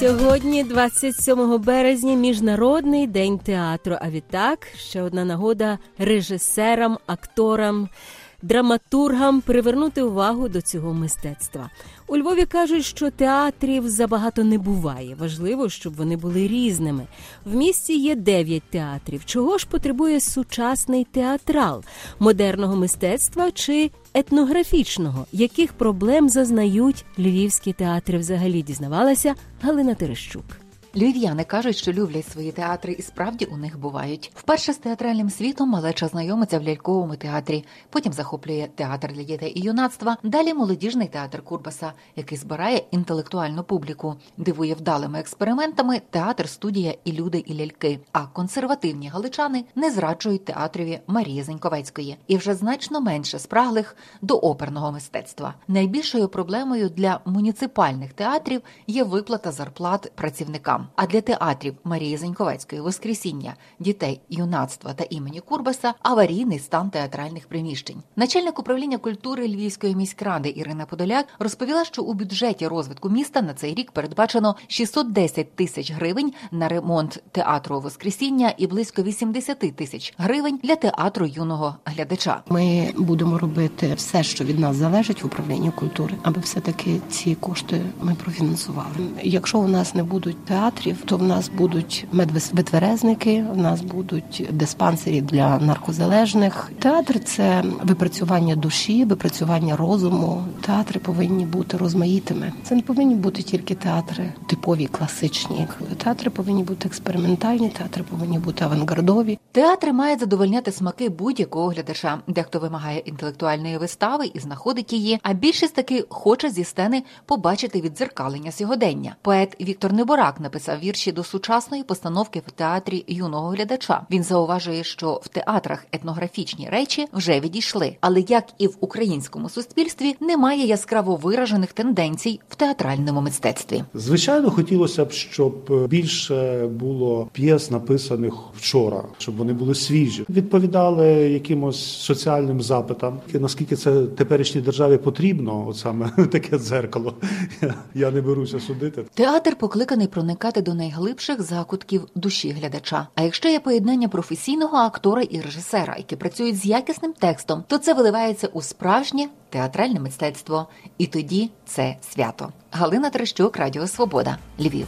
Сьогодні, 27 березня, Міжнародний день театру. А відтак, ще одна нагода режисерам, акторам, драматургам привернути увагу до цього мистецтва. У Львові кажуть, що театрів забагато не буває. Важливо, щоб вони були різними. В місті є 9 театрів. Чого ж потребує сучасний театрал? Модерного мистецтва чи етнографічного? Яких проблем зазнають львівські театри взагалі, дізнавалася Галина Терещук. Львів'яни кажуть, що люблять свої театри, і справді у них бувають. Вперше з театральним світом малеча знайомиться в ляльковому театрі, потім захоплює театр для дітей і юнацтва, далі молодіжний театр Курбаса, який збирає інтелектуальну публіку, дивує вдалими експериментами театр-студія «І люди, і ляльки». А консервативні галичани не зраджують театрові Марії Заньковецької. І вже значно менше спраглих до оперного мистецтва. Найбільшою проблемою для муніципальних театрів є виплата зарплат працівникам. А для театрів Марії Заньковецької, Воскресіння, дітей, юнацтва та імені Курбаса – аварійний стан театральних приміщень. Начальник управління культури Львівської міськради Ірина Подоляк розповіла, що у бюджеті розвитку міста на цей рік передбачено 610 тисяч гривень на ремонт театру Воскресіння і близько 80 тисяч гривень для театру юного глядача. Ми будемо робити все, що від нас залежить в управлінні культури, аби все-таки ці кошти ми профінансували. Якщо у нас не будуть театрів, то в нас будуть медвитверезники, в нас будуть диспансері для наркозалежних. Театр – це випрацювання душі, випрацювання розуму. Театри повинні бути розмаїтими. Це не повинні бути тільки театри типові, класичні. Театри повинні бути експериментальні, театри повинні бути авангардові. Театри мають задовольняти смаки будь-якого глядача. Дехто вимагає інтелектуальної вистави і знаходить її, а більшість таки хоче зі сцени побачити віддзеркалення сьогодення. Поет Віктор Неборак написав вірші до сучасної постановки в театрі юного глядача. Він зауважує, що в театрах етнографічні речі вже відійшли. Але, як і в українському суспільстві, немає яскраво виражених тенденцій в театральному мистецтві. Звичайно, хотілося б, щоб більше було п'єс, написаних вчора, щоб вони були свіжі, відповідали якимось соціальним запитам. Наскільки це теперішній державі потрібно, от саме таке дзеркало, я не беруся судити. Театр покликаний проникати до найглибших закутків душі глядача. А якщо є поєднання професійного актора і режисера, які працюють з якісним текстом, то це виливається у справжнє театральне мистецтво. І тоді це свято. Галина Терещук, Радіо Свобода, Львів.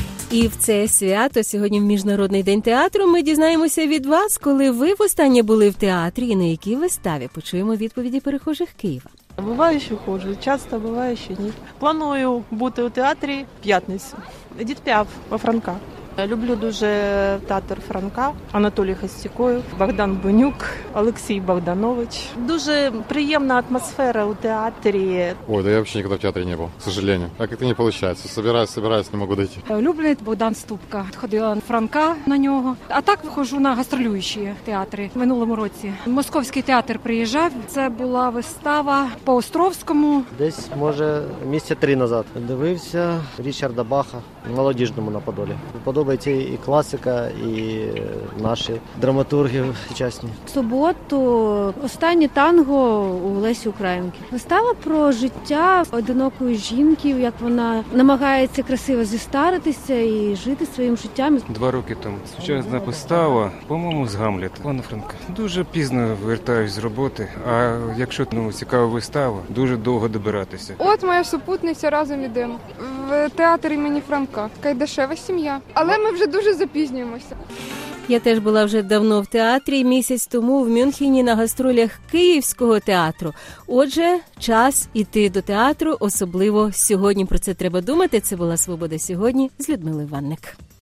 І в це свято, сьогодні в Міжнародний день театру, ми дізнаємося від вас, коли ви востаннє були в театрі і на якій виставі. Почуємо відповіді перехожих Києва. Буває, що ходжу, часто буває, що ні. Планую бути у театрі в п'ятницю. Едіт Піаф у Франка. Люблю дуже театр Франка, Анатолій Хостюков, Богдан Бунюк, Олексій Богданович. Дуже приємна атмосфера у театрі. Ой, да я вообще никогда в театре не был, к сожалению. А как-то не получается. Собираюсь, не могу дойти. Люблю Богдан Ступка. Ходила на Франка на нього. А так виходжу на гастролюючі театри. В минулому році Московський театр приїжджав. Це була вистава по Островському. Десь, може, місяця 3 назад. Дивився Річарда Баха в молодіжному на Подолі. Подобається і класика, і наші драматурги сучасні. В суботу останнє танго у Лесі Українки. Вистава про життя одинокої жінки, як вона намагається красиво зістаритися і жити своїм життям. 2 роки тому. Сучасна вистава, по-моєму, з Гамлета. Пане Франка, дуже пізно вертаюсь з роботи, а якщо цікава вистава, дуже довго добиратися. От моя супутниця, разом ідемо. В театр імені Франка. Кайдашева сім'я. Але ми вже дуже запізнюємося. Я теж була вже давно в театрі, місяць тому в Мюнхені на гастролях Київського театру. Отже, час іти до театру, особливо сьогодні. Про це треба думати. Це була «Свобода сьогодні» з Людмилою Ванник.